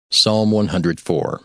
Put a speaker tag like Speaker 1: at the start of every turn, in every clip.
Speaker 1: Psalm 104.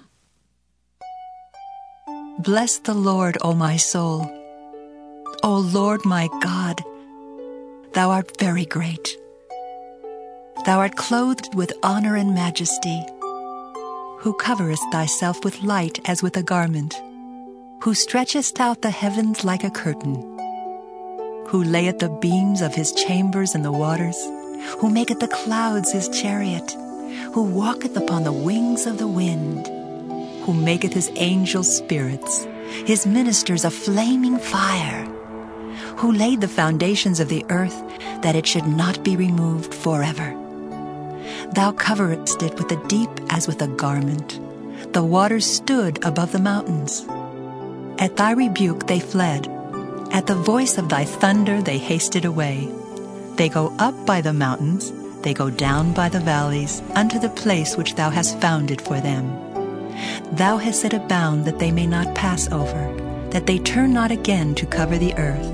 Speaker 2: Bless the Lord, O my soul. O Lord my God, Thou art very great. Thou art clothed with honor and majesty, who coverest Thyself with light as with a garment, who stretchest out the heavens like a curtain, who layeth the beams of His chambers in the waters, who maketh the clouds His chariot, who walketh upon the wings of the wind, who maketh His angels spirits, His ministers a flaming fire, who laid the foundations of the earth, that it should not be removed forever. Thou coveredst it with the deep as with a garment. The waters stood above the mountains. At Thy rebuke they fled. At the voice of Thy thunder they hasted away. They go up by the mountains, they go down by the valleys, unto the place which Thou hast founded for them. Thou hast set a bound that they may not pass over, that they turn not again to cover the earth.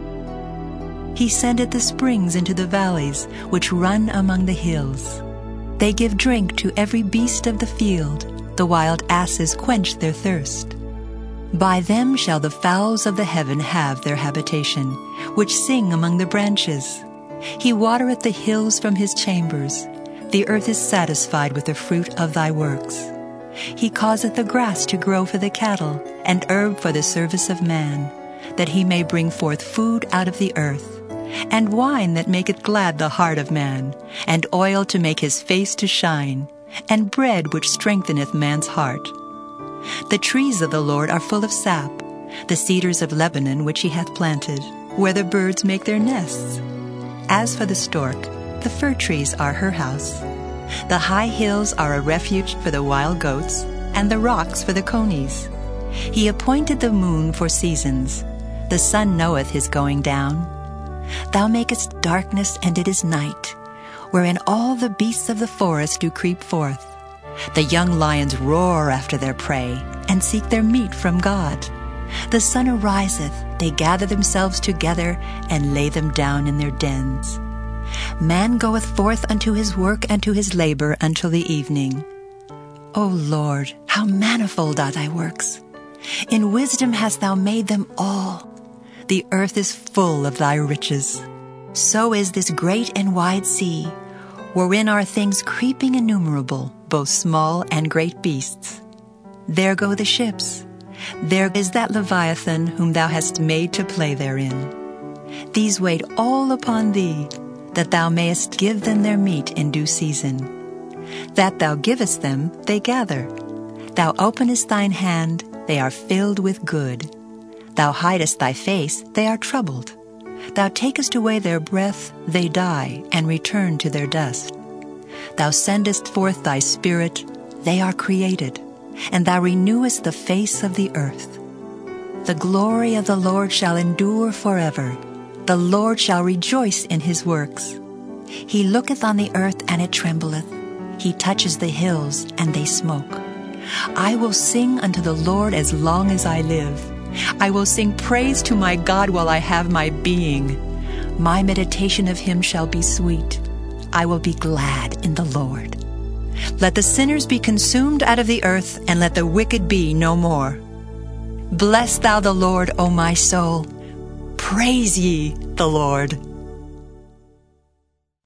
Speaker 2: He sendeth the springs into the valleys, which run among the hills. They give drink to every beast of the field. The wild asses quench their thirst. By them shall the fowls of the heaven have their habitation, which sing among the branches. He watereth the hills from His chambers. The earth is satisfied with the fruit of Thy works. He causeth the grass to grow for the cattle, and herb for the service of man, that he may bring forth food out of the earth, and wine that maketh glad the heart of man, and oil to make his face to shine, and bread which strengtheneth man's heart. The trees of the Lord are full of sap, the cedars of Lebanon which He hath planted, where the birds make their nests. As for the stork, the fir trees are her house. The high hills are a refuge for the wild goats, and the rocks for the conies. He appointed the moon for seasons. The sun knoweth his going down. Thou makest darkness, and it is night, wherein all the beasts of the forest do creep forth. The young lions roar after their prey, and seek their meat from God. The sun ariseth, they gather themselves together, and lay them down in their dens. Man goeth forth unto his work and to his labor until the evening. O Lord, how manifold are Thy works! In wisdom hast Thou made them all. The earth is full of Thy riches. So is this great and wide sea, wherein are things creeping innumerable, both small and great beasts. There go the ships. There is that Leviathan whom Thou hast made to play therein. These wait all upon Thee, that Thou mayest give them their meat in due season. That Thou givest them, they gather. Thou openest Thine hand, they are filled with good. Thou hidest Thy face, they are troubled. Thou takest away their breath, they die, and return to their dust. Thou sendest forth Thy Spirit, they are created, and Thou renewest the face of the earth. The glory of the Lord shall endure forever. The Lord shall rejoice in His works. He looketh on the earth, and it trembleth. He touches the hills, and they smoke. I will sing unto the Lord as long as I live. I will sing praise to my God while I have my being. My meditation of Him shall be sweet. I will be glad in the Lord. Let the sinners be consumed out of the earth, and let the wicked be no more. Bless Thou the Lord, O my soul. Praise ye the Lord.